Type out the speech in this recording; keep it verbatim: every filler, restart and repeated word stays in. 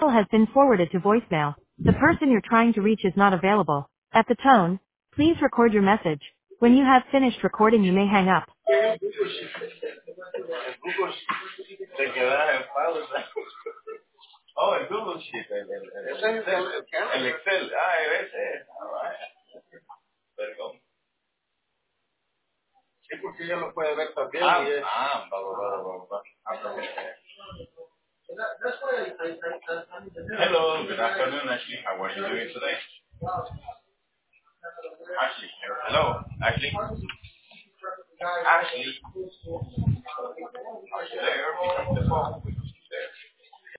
call has been forwarded to voicemail. The person you're trying to reach is not available. At the tone, please record your message. When you have finished recording, you may hang up. Google Sheet. Te quedas en pausa. Oh, el Google Sheet. El, el, el, el Excel. El Excel. Ah, ese. All right. Perdón. Sí, porque ella lo puede ver también. Ah, y es... ah, va, va, va, va, va. Ah, okay. Hello, good afternoon, Ashley. How are you doing today? Ashley. Hello, Ashley. Ashley. Are you there? Pick up the phone.